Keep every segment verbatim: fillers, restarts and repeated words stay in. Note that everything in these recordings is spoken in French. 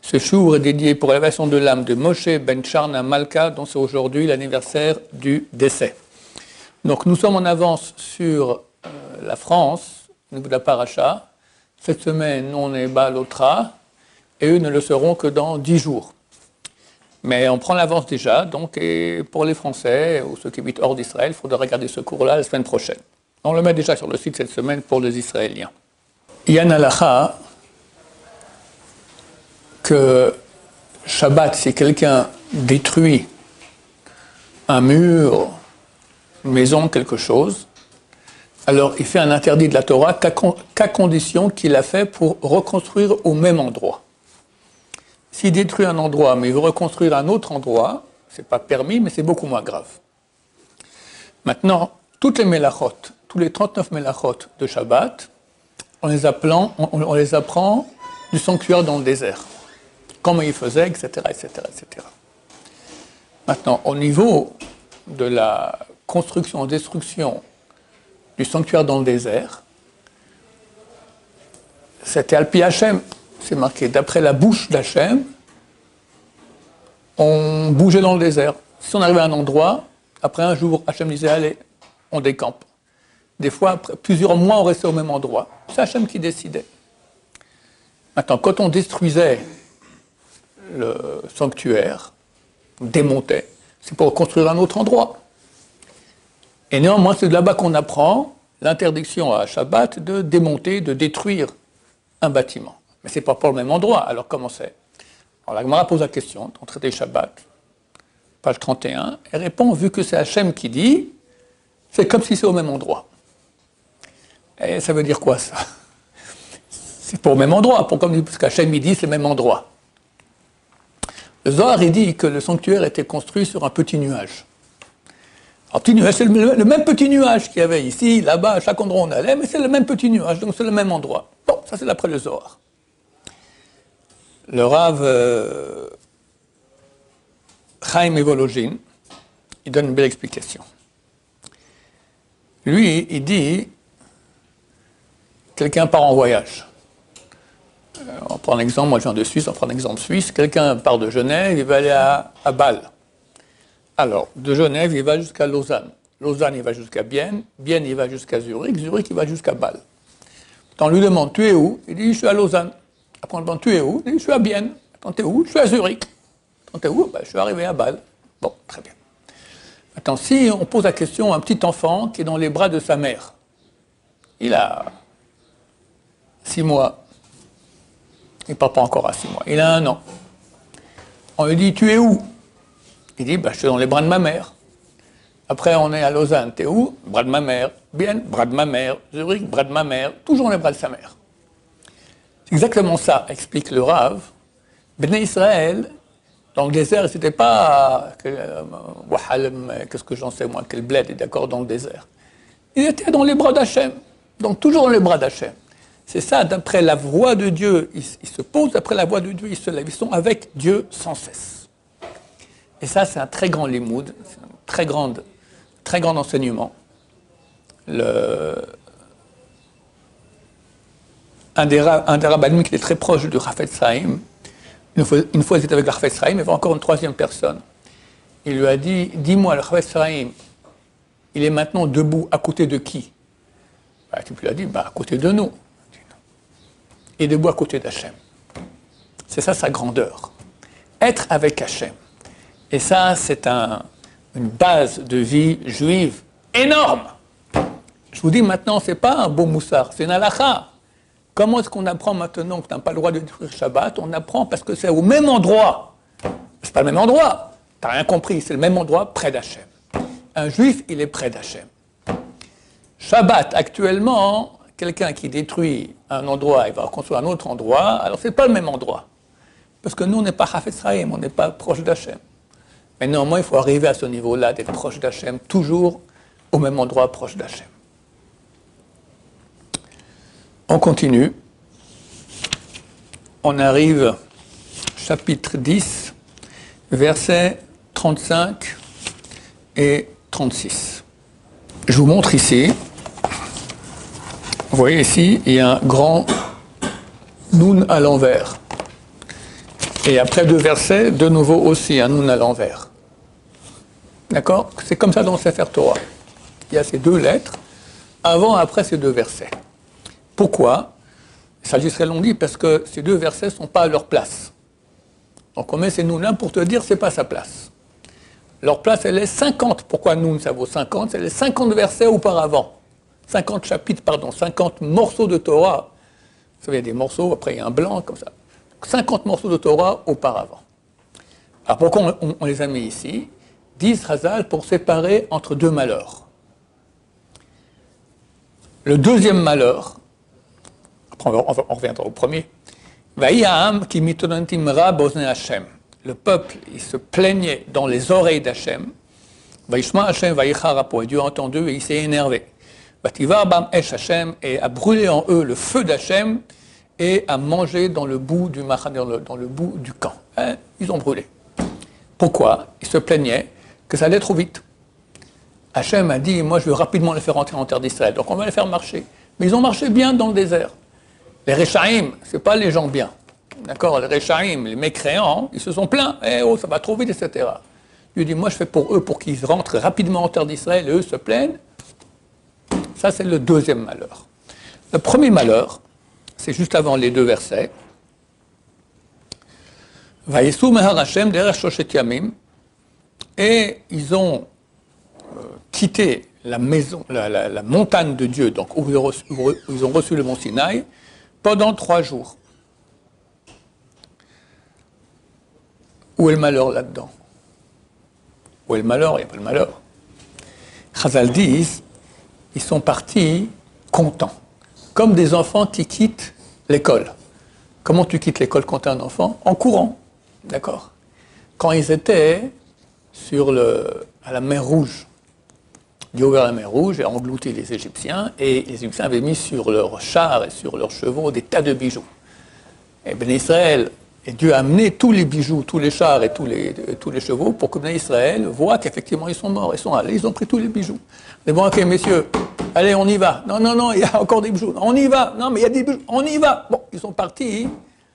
Ce jour est dédié pour l'élévation de l'âme de Moshe ben Charna Malka, dont c'est aujourd'hui l'anniversaire du décès. Donc nous sommes en avance sur euh, la France, au niveau de la paracha. Cette semaine, on est Baalotra, et eux ne le seront que dans dix jours. Mais on prend l'avance déjà, donc et pour les Français ou ceux qui habitent hors d'Israël, il faudra regarder ce cours-là la semaine prochaine. On le met déjà sur le site cette semaine pour les Israéliens. Il y a une halakha que Shabbat, si quelqu'un détruit un mur, une maison, quelque chose, alors il fait un interdit de la Torah qu'à, qu'à condition qu'il l'a fait pour reconstruire au même endroit. S'il détruit un endroit, mais il veut reconstruire un autre endroit, ce n'est pas permis, mais c'est beaucoup moins grave. Maintenant, toutes les mélachot, tous les trente-neuf mélachot de Shabbat, on les, appelant, on, on les apprend du sanctuaire dans le désert. Comment il faisait, et cetera, et cetera, et cetera. Maintenant, au niveau de la construction, destruction du sanctuaire dans le désert, c'était Alpi Hachem. C'est marqué, d'après la bouche d'Hachem, on bougeait dans le désert. Si on arrivait à un endroit, après un jour, Hachem disait, allez, on décampe. Des fois, après plusieurs mois, on restait au même endroit. C'est Hachem qui décidait. Maintenant, quand on détruisait le sanctuaire, démontait, c'est pour construire un autre endroit. Et néanmoins, c'est de là-bas qu'on apprend l'interdiction à Shabbat de démonter, de détruire un bâtiment. Mais ce n'est pas pour le même endroit, alors comment c'est? Alors la Gemara pose la question, dans le traité Shabbat, page trente et un, elle répond, vu que c'est Hachem qui dit, c'est comme si c'est au même endroit. Et ça veut dire quoi ça? C'est pour le même endroit, pour, comme, parce qu'Hachem il dit, c'est le même endroit. Le Zohar, il dit que le sanctuaire était construit sur un petit nuage. Alors, petit nuage, c'est le, le même petit nuage qu'il y avait ici, là-bas, à chaque endroit où on allait, mais c'est le même petit nuage, donc c'est le même endroit. Bon, ça c'est d'après le Zohar. Le Rav euh, Chaim Evologin, il donne une belle explication. Lui, il dit, quelqu'un part en voyage. On prend un exemple, moi je viens de Suisse, on prend un exemple suisse, quelqu'un part de Genève, il va aller à, à Bâle. Alors, de Genève, il va jusqu'à Lausanne. Lausanne, il va jusqu'à Bienne. Bienne, il va jusqu'à Zurich. Zurich, il va jusqu'à Bâle. Quand on lui demande, tu es où? Il dit, je suis à Lausanne. Après, on lui demande, tu es où? Il dit, je suis à Bienne. Quand tu es où? Je suis à Zurich. Quand tu es où? Ben, je suis arrivé à Bâle. Bon, très bien. Maintenant, si on pose la question à un petit enfant qui est dans les bras de sa mère, il a six mois. Il ne parle pas encore à six mois. Il a un an. On lui dit, tu es où? Il dit, bah, je suis dans les bras de ma mère. Après, on est à Lausanne. T'es où? Bras de ma mère. Bienne, bras de ma mère. Zurich, bras de ma mère. Toujours dans les bras de sa mère. C'est exactement ça, explique le Rav. Bnei Israël, dans le désert, c'était pas euh, Wahalem, qu'est-ce que j'en sais moi, quel bled est d'accord dans le désert. Il était dans les bras d'Hachem. Donc toujours dans les bras d'Hachem. C'est ça, d'après la voix de Dieu, ils, ils se posent, d'après la voix de Dieu, ils se lèvent. Ils sont avec Dieu sans cesse. Et ça, c'est un très grand limoud, c'est un très grand, très grand enseignement. Le, un des, un des rabbinim qui est très proche du Chafetz Chaim, une fois, une fois il était avec le Chafetz Chaim, il y avait encore une troisième personne. Il lui a dit, dis-moi, le Chafetz Chaim, il est maintenant debout à côté de qui? Bah, tu lui as dit, bah, à côté de nous. Il est debout à côté d'Hachem. C'est ça sa grandeur. Être avec Hachem. Et ça, c'est un, une base de vie juive énorme. Je vous dis maintenant, ce n'est pas un beau moussard, c'est une halakha. Comment est-ce qu'on apprend maintenant que tu n'as pas le droit de détruire Shabbat? On apprend parce que c'est au même endroit. C'est pas le même endroit. Tu n'as rien compris, c'est le même endroit près d'Hachem. Un juif, il est près d'Hachem. Shabbat, actuellement, quelqu'un qui détruit un endroit, il va reconstruire un autre endroit, alors ce n'est pas le même endroit. Parce que nous, on n'est pas Chafetz Chaim, on n'est pas proche d'Hachem. Mais néanmoins, il faut arriver à ce niveau-là, d'être proche d'Hachem, toujours au même endroit, proche d'Hachem. On continue. On arrive, chapitre dix, versets trente-cinq et trente-six. Je vous montre ici. Vous voyez ici, il y a un grand Nun à l'envers. Et après deux versets, de nouveau aussi un Nun à l'envers. D'accord? C'est comme ça dans le Sefer Torah. Il y a ces deux lettres, avant et après ces deux versets. Pourquoi? Ça lui serait long dit parce que ces deux versets ne sont pas à leur place. Donc on met ces Nun là pour te dire que ce n'est pas sa place. Leur place, elle est cinquante. Pourquoi Nun, ça vaut cinquante? C'est les cinquante versets auparavant. cinquante chapitres, pardon, cinquante morceaux de Torah. Vous savez, il y a des morceaux, après il y a un blanc, comme ça. cinquante morceaux de Torah auparavant. Alors pourquoi on, on, on les a mis ici? Disent Chazal pour séparer entre deux malheurs. Le deuxième malheur, après on, on reviendra au premier, Vayam ki mitonantim ra bozne Hashem. Le peuple, il se plaignait dans les oreilles d'Hachem. Vaishma Hashem vayicharapo. Et Dieu a entendu et il s'est énervé. Vativar bam esh Hashem, et a brûlé en eux le feu d'Hachem et a mangé dans le bout du machan, dans le, dans le bout du camp. Hein, ils ont brûlé. Pourquoi? Ils se plaignaient que ça allait trop vite. Hachem a dit, moi je veux rapidement les faire rentrer en terre d'Israël, donc on va les faire marcher. Mais ils ont marché bien dans le désert. Les Rechaïm, ce n'est pas les gens bien. D'accord? Les Rechaïm, les mécréants, ils se sont plaints. Eh oh, ça va trop vite, et cetera. Dieu dit, moi je fais pour eux, pour qu'ils rentrent rapidement en terre d'Israël, et eux se plaignent. Ça, c'est le deuxième malheur. Le premier malheur, c'est juste avant les deux versets. Vayesu mehar Hashem derech shoshet yamim. Et ils ont euh, quitté la maison, la, la, la montagne de Dieu, donc où ils ont reçu, où ils ont reçu le mont Sinaï, pendant trois jours. Où est le malheur là-dedans? Où est le malheur? Il n'y a pas de malheur. Chazal disent, ils sont partis contents, comme des enfants qui quittent l'école. Comment tu quittes l'école quand tu es un enfant? En courant, d'accord? Quand ils étaient sur le, à la mer Rouge, Dieu a ouvert la mer Rouge et a englouti les Égyptiens, et les Égyptiens avaient mis sur leurs chars et sur leurs chevaux des tas de bijoux. Et Ben Israël, et Dieu a amené tous les bijoux, tous les chars et tous les, tous les chevaux pour que Ben Israël voit qu'effectivement ils sont morts, ils sont allés, ils ont pris tous les bijoux. Mais bon, ok messieurs, allez on y va. Non, non, non, il y a encore des bijoux. On y va. Non, mais il y a des bijoux. On y va. Bon, ils sont partis,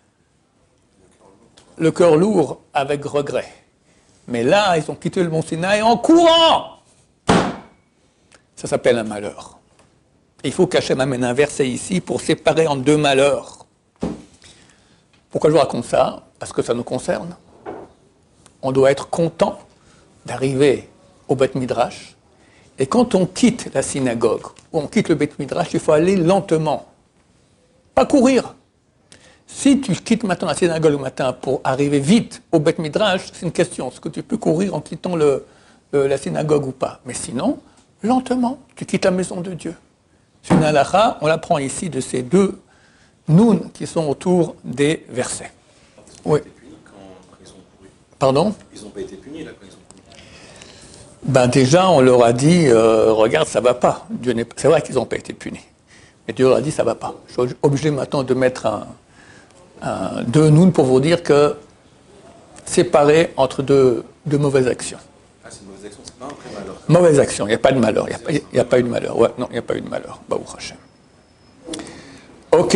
le cœur lourd, avec regret. Mais là, ils ont quitté le mont Sinaï en courant. Ça s'appelle un malheur. Et il faut qu'Hachem amène un verset ici pour séparer en deux malheurs. Pourquoi je vous raconte ça? Parce que ça nous concerne. On doit être content d'arriver au Beth Midrash. Et quand on quitte la synagogue, ou on quitte le Beth Midrash, il faut aller lentement. Pas courir. Si tu quittes maintenant la synagogue le matin pour arriver vite au Beth Midrash, c'est une question. Est-ce que tu peux courir en quittant le, le, la synagogue ou pas? Mais sinon, lentement, tu quittes la maison de Dieu. C'est une halakha, on l'apprend ici de ces deux Nun qui sont autour des versets. Ils n'ont Oui. pas été punis quand ils ont couru. Pardon? Ils n'ont pas été punis là quand ils ont couru. Ben déjà, on leur a dit, euh, regarde, ça ne va pas. Dieu n'est... C'est vrai qu'ils n'ont pas été punis. Mais Dieu leur a dit, ça ne va pas. Je suis obligé maintenant de mettre un, un, deux Nun pour vous dire que séparer entre deux, deux mauvaises actions. Ah, c'est une mauvaise action, c'est pas un vrai malheur. Mauvaise action, il n'y a pas de malheur. Il n'y a, a pas eu de malheur. Ouais, non, il n'y a pas eu de malheur. Baruch Hashem. Ok.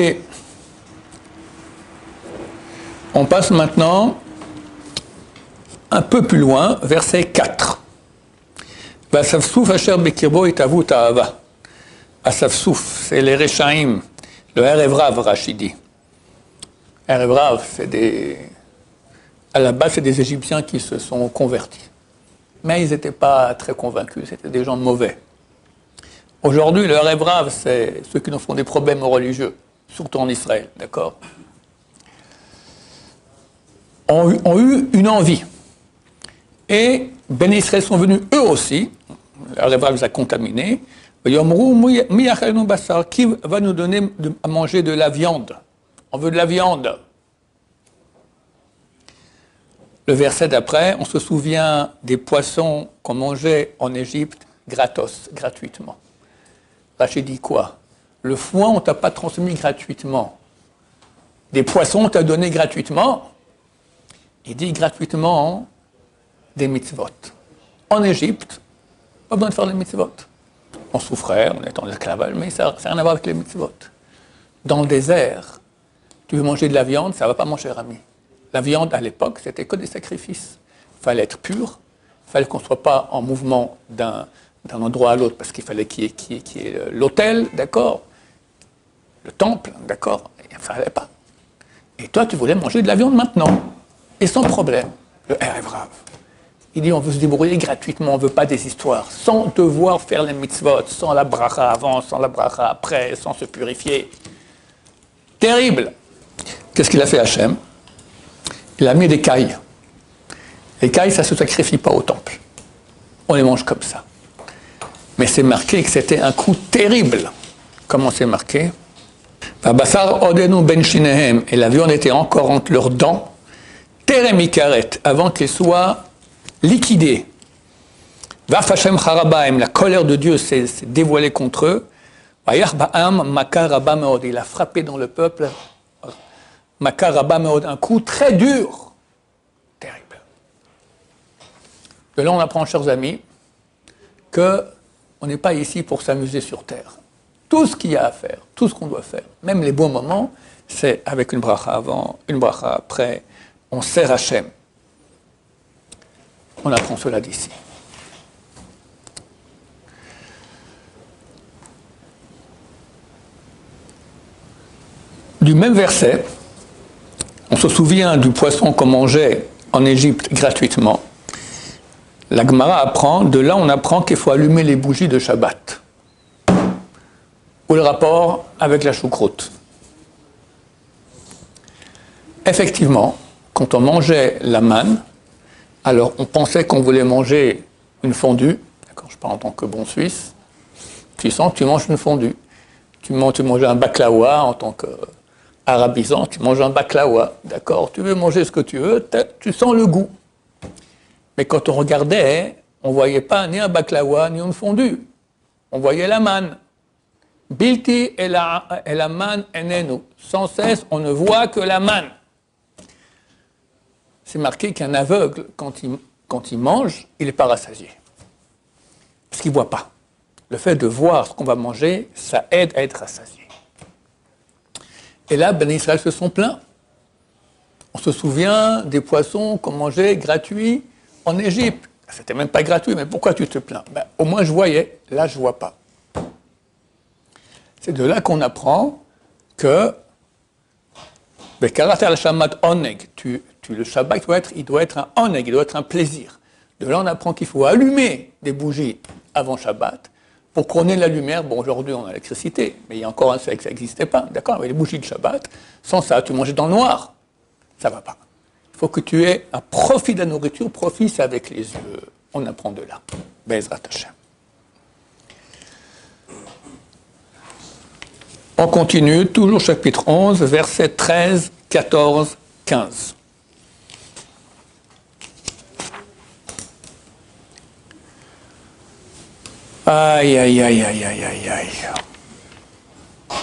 On passe maintenant un peu plus loin, verset quatre. Asafsouf asher bekirbo itavu ta'ava. Asafsouf, c'est les Rechaïm, le Erev Rav, Rachidi. Erev Rav, c'est des... À la base, c'est des Égyptiens qui se sont convertis. Mais ils n'étaient pas très convaincus, c'était des gens mauvais. Aujourd'hui, le Erev Rav, c'est ceux qui nous font des problèmes religieux, surtout en Israël, d'accord? Ont eu, ont eu une envie. Et Ben Israël sont venus eux aussi, le Erev Rav les a contaminés. Yomrou mi achalnu basar, qui va nous donner à manger de la viande? On veut de la viande. Le verset d'après, on se souvient des poissons qu'on mangeait en Égypte gratos, gratuitement. Rachid dit quoi? Le foin, on ne t'a pas transmis gratuitement. Des poissons, on t'a donné gratuitement. Il dit gratuitement des mitzvot. En Égypte, pas besoin de faire les mitzvot. On souffrait, on était en esclavage, mais ça n'a rien à voir avec les mitzvot. Dans le désert, tu veux manger de la viande, ça ne va pas, mon cher ami. La viande, à l'époque, c'était que des sacrifices. Il fallait être pur, il fallait qu'on ne soit pas en mouvement d'un, d'un endroit à l'autre, parce qu'il fallait qu'il y ait, qu'il y ait, qu'il y ait l'autel, d'accord, le temple, d'accord, il ne fallait pas. Et toi, tu voulais manger de la viande maintenant, et sans problème. Le Erev Rav. Il dit, on veut se débrouiller gratuitement, on ne veut pas des histoires, sans devoir faire les mitzvot, sans la bracha avant, sans la bracha après, sans se purifier. Terrible. Qu'est-ce qu'il a fait Hachem? Il a mis des cailles. Les cailles, ça ne se sacrifie pas au temple. On les mange comme ça. Mais c'est marqué que c'était un coup terrible. Comment c'est marqué? Et la viande était encore entre leurs dents, terem ikaret, avant qu'elle soit liquidée. Vaf Hashem charabaim, la colère de Dieu s'est, s'est dévoilée contre eux. Vayach ba'am makar rabba meod, il a frappé dans le peuple, makar rabba meod, un coup très dur, terrible. De là, on apprend, chers amis, que on n'est pas ici pour s'amuser sur terre. Tout ce qu'il y a à faire, tout ce qu'on doit faire, même les bons moments, c'est avec une bracha avant, une bracha après, on sert Hachem. On apprend cela d'ici. Du même verset, on se souvient du poisson qu'on mangeait en Égypte gratuitement. La Gemara apprend, de là on apprend qu'il faut allumer les bougies de Shabbat. Ou le rapport avec la choucroute. Effectivement, quand on mangeait la manne, alors on pensait qu'on voulait manger une fondue, d'accord, je parle en tant que bon Suisse, tu sens que tu manges une fondue. Tu manges, tu manges un baklawa en tant qu'arabisant, tu manges un baklawa, d'accord, tu veux manger ce que tu veux, tu sens le goût. Mais quand on regardait, on ne voyait pas ni un baklawa ni une fondue, on voyait la manne. Bilti et la, et la manne enenu. Sans cesse, on ne voit que la manne. C'est marqué qu'un aveugle, quand il, quand il mange, il n'est pas rassasié. Parce qu'il ne voit pas. Le fait de voir ce qu'on va manger, ça aide à être rassasié. Et là, Ben Israël se sont plaints. On se souvient des poissons qu'on mangeait gratuits en Égypte. C'était même pas gratuit, mais pourquoi tu te plains? Ben, au moins je voyais, là je ne vois pas. C'est de là qu'on apprend que tu, tu, le Shabbat doit être, il doit être un oneg, il doit être un plaisir. De là on apprend qu'il faut allumer des bougies avant Shabbat pour qu'on ait la lumière. Bon, aujourd'hui on a l'électricité, mais il y a encore un siècle ça n'existait pas, d'accord, avec les bougies de Shabbat. Sans ça, tu manges dans le noir, ça ne va pas. Il faut que tu aies un profit de la nourriture, profit c'est avec les yeux. On apprend de là. Be'ezrat Hashem. On continue, toujours chapitre onze, versets treize, quatorze, quinze. Aïe, aïe, aïe, aïe, aïe, aïe, aïe.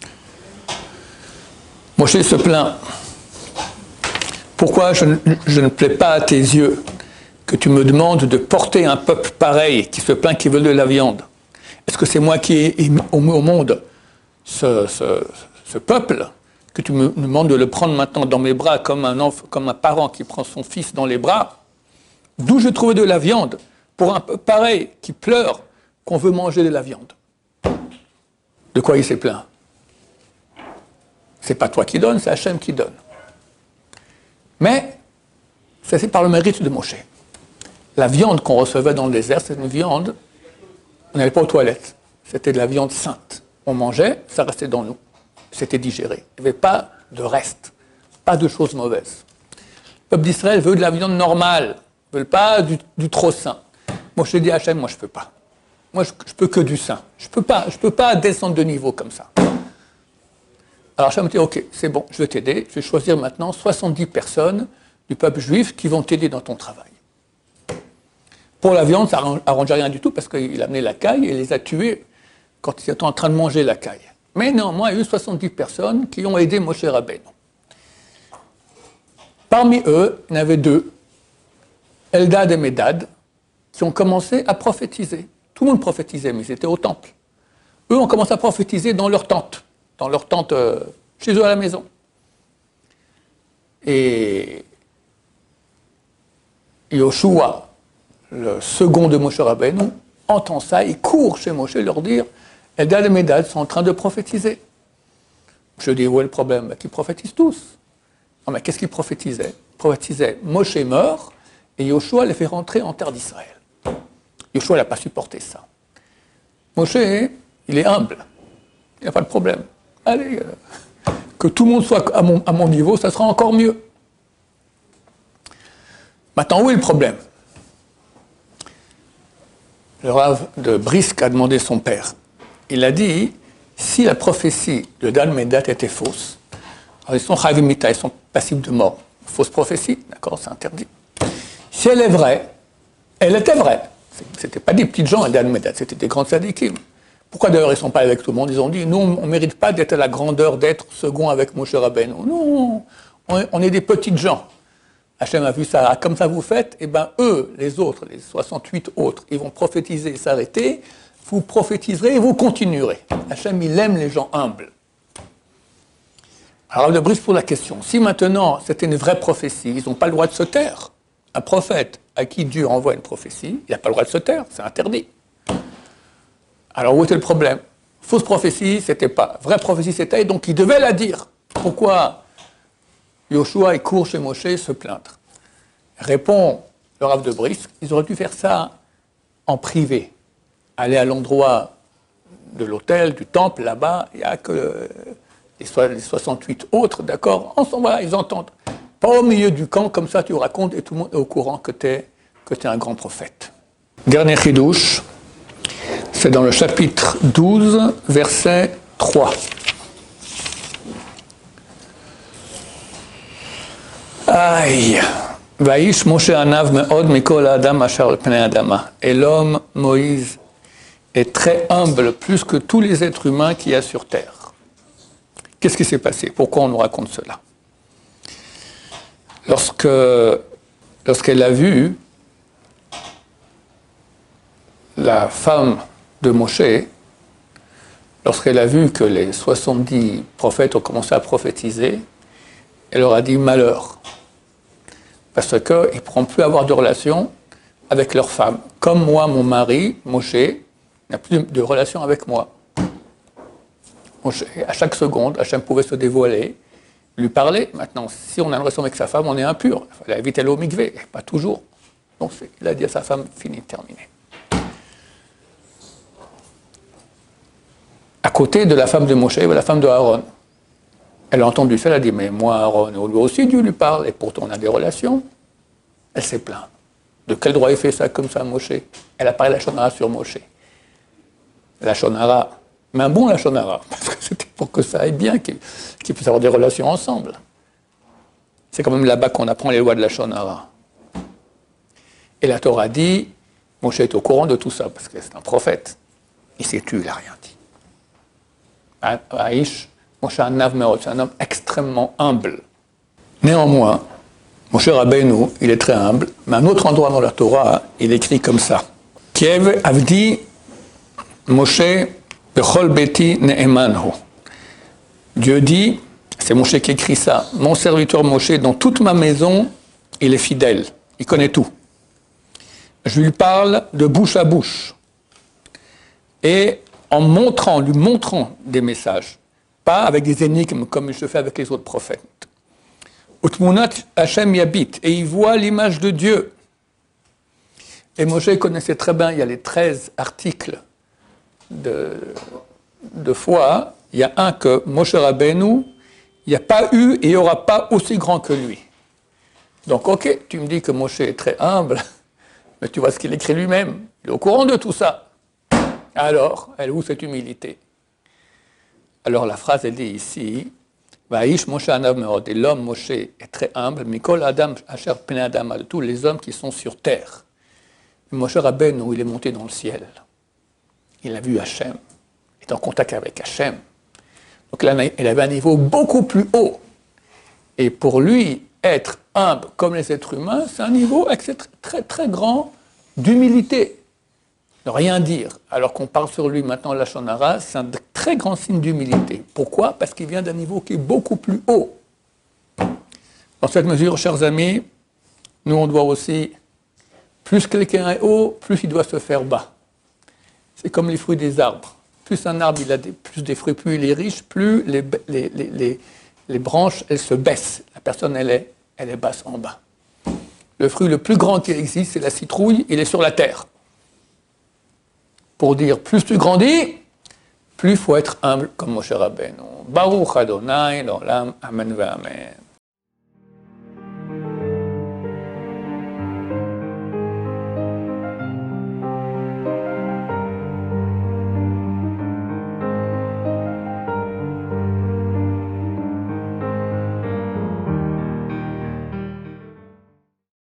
Moshe se plaint. Pourquoi je, je ne plais pas à tes yeux que tu me demandes de porter un peuple pareil qui se plaint, qui veut de la viande? Est-ce que c'est moi qui ai mis au monde Ce, ce, ce peuple, que tu me demandes de le prendre maintenant dans mes bras comme un, enfant, comme un parent qui prend son fils dans les bras, d'où je trouvais de la viande pour un peuple pareil qui pleure qu'on veut manger de la viande? De quoi il s'est plaint? C'est pas toi qui donnes, c'est Hachem qui donne. Mais ça c'est par le mérite de Moshe. La viande qu'on recevait dans le désert, c'est une viande, on n'allait pas aux toilettes, c'était de la viande sainte. On mangeait, ça restait dans nous. C'était digéré. Il n'y avait pas de reste, pas de choses mauvaises. Le peuple d'Israël veut de la viande normale, ne veut pas du, du trop sain. Moi, je dis à Hachem, moi, je ne peux pas. Moi, je ne peux que du sain. Je ne peux pas, je peux pas descendre de niveau comme ça. Alors Hachem me dit, ok, c'est bon, je vais t'aider. Je vais choisir maintenant soixante-dix personnes du peuple juif qui vont t'aider dans ton travail. Pour la viande, ça n'arrangeait rien du tout parce qu'il a amené la caille et les a tués quand ils étaient en train de manger la caille. Mais néanmoins, il y a eu soixante-dix personnes qui ont aidé Moshe Rabbeinu. Parmi eux, il y en avait deux, Eldad et Medad, qui ont commencé à prophétiser. Tout le monde prophétisait, mais ils étaient au temple. Eux ont commencé à prophétiser dans leur tente, dans leur tente euh, chez eux à la maison. Et Yoshua, le second de Moshe Rabbeinu, entend ça, il court chez Moshe leur dire « Eldad et Medad sont en train de prophétiser ». Je dis « Où est le problème ?» ben, qu'ils prophétisent tous. Non, mais qu'est-ce qu'ils prophétisaient ? Ils prophétisaient « Moshe meurt et Yoshua les fait rentrer en terre d'Israël ». Yoshua n'a pas supporté ça. Moshe, il est humble, il n'y a pas de problème. Allez, euh, que tout le monde soit à mon, à mon niveau, ça sera encore mieux. Maintenant, où est le problème ? Le Rav de Brisk a demandé son père. Il a dit, si la prophétie de Dan Médat était fausse, alors ils sont chavimita, ils sont passibles de mort. Fausse prophétie, d'accord, c'est interdit. Si elle est vraie, elle était vraie. C'était pas des petites gens, Dan Médat, c'était des grands sadikim. Pourquoi d'ailleurs ils ne sont pas avec tout le monde ? Ils ont dit, nous, on ne mérite pas d'être à la grandeur d'être second avec Moshe Rabbeinu. Non, on est des petites gens. Hachem a vu ça, comme ça vous faites, et bien eux, les autres, les soixante-huit autres, ils vont prophétiser et s'arrêter, vous prophétiserez et vous continuerez. Hachem, il aime les gens humbles. Alors, de Brice pour la question, si maintenant c'était une vraie prophétie, ils n'ont pas le droit de se taire. Un prophète à qui Dieu envoie une prophétie, il n'a pas le droit de se taire, c'est interdit. Alors, où était le problème ? Fausse prophétie, c'était pas. Vraie prophétie, c'était, donc il devait la dire. Pourquoi ? Yoshua, il court chez Moshe se plaindre. Répond le Rav de Brisk, ils auraient dû faire ça en privé. Aller à l'endroit de l'hôtel, du temple, là-bas, il n'y a que les soixante-huit autres, d'accord, ensemble, voilà, ils entendent. Pas au milieu du camp, comme ça tu racontes et tout le monde est au courant que tu es que tu es un grand prophète. Dernier chidouche, c'est dans le chapitre douze, verset trois. Aïe, Vaïsh Moshe Anav Meod Mikol Adam Ashar le Pnei Adama. Et l'homme, Moïse, est très humble, plus que tous les êtres humains qu'il y a sur terre. Qu'est-ce qui s'est passé ? Pourquoi on nous raconte cela ? Lorsque, lorsqu'elle a vu la femme de Moshe, lorsqu'elle a vu que les soixante-dix prophètes ont commencé à prophétiser, elle leur a dit malheur. Parce qu'ils ne pourront plus avoir de relation avec leur femme. Comme moi, mon mari, Moshe, n'a plus de relation avec moi. Moshe, à chaque seconde, Hachem pouvait se dévoiler, lui parler. Maintenant, si on a une relation avec sa femme, on est impur. Il fallait éviter aller au mikvé, pas toujours. Donc, il a dit à sa femme, fini, terminé. À côté de la femme de Moshe, il y avait la femme de Aaron. Elle a entendu ça, elle a dit, mais moi, Aaron, lui aussi, Dieu lui parle, et pourtant on a des relations. Elle s'est plainte. De quel droit il fait ça comme ça, Moshe ? Elle a parlé la shonara sur Moshe. La shonara, mais un bon la shonara, parce que c'était pour que ça aille bien, qu'ils, qu'ils puissent avoir des relations ensemble. C'est quand même là-bas qu'on apprend les lois de la shonara. Et la Torah dit, Moshe est au courant de tout ça, parce que c'est un prophète. Il s'est tué, il n'a rien dit. Aïch, Moshe Anav Meod, c'est un homme extrêmement humble. Néanmoins, Moshe Rabbeinu, il est très humble, mais à un autre endroit dans la Torah, il écrit comme ça. Kiev Avdi Moshe Bechol Beti Ne'emanhu. Dieu dit, c'est Moshe qui écrit ça, mon serviteur Moshe, dans toute ma maison, il est fidèle, il connaît tout. Je lui parle de bouche à bouche. Et en montrant, lui montrant des messages. Pas avec des énigmes comme je fais avec les autres prophètes. Utmunat Hashem Yabit, et il voit l'image de Dieu. Et Moshe connaissait très bien, il y a les treize articles de, de foi, il y a un que Moshe Rabbeinu, il n'y a pas eu et il n'y aura pas aussi grand que lui. Donc ok, tu me dis que Moshe est très humble, mais tu vois ce qu'il écrit lui-même, il est au courant de tout ça. Alors, elle est où cette humilité ? Alors la phrase, elle dit ici, Vaïsh Moshe Anav Meod, et l'homme Moshe est très humble, Mikol Adam Asher Pnei Adama, de tous les hommes qui sont sur terre. Moshe Rabbeinu, il est monté dans le ciel. Il a vu Hachem, il est en contact avec Hachem. Donc là, il avait un niveau beaucoup plus haut. Et pour lui, être humble comme les êtres humains, c'est un niveau très très grand d'humilité. Ne rien dire, alors qu'on parle sur lui maintenant la shonara, c'est un très grand signe d'humilité. Pourquoi ? Parce qu'il vient d'un niveau qui est beaucoup plus haut. Dans cette mesure, chers amis, nous on doit aussi, plus quelqu'un est haut, plus il doit se faire bas. C'est comme les fruits des arbres. Plus un arbre il a des, plus des fruits, plus il est riche, plus les, les, les, les, les branches elles se baissent. La personne elle est, elle est basse en bas. Le fruit le plus grand qui existe, c'est la citrouille, il est sur la terre. Pour dire, plus tu grandis, plus il faut être humble comme Moshe Rabbeinu. Baruch Adonai, l'olam, amen ve amen.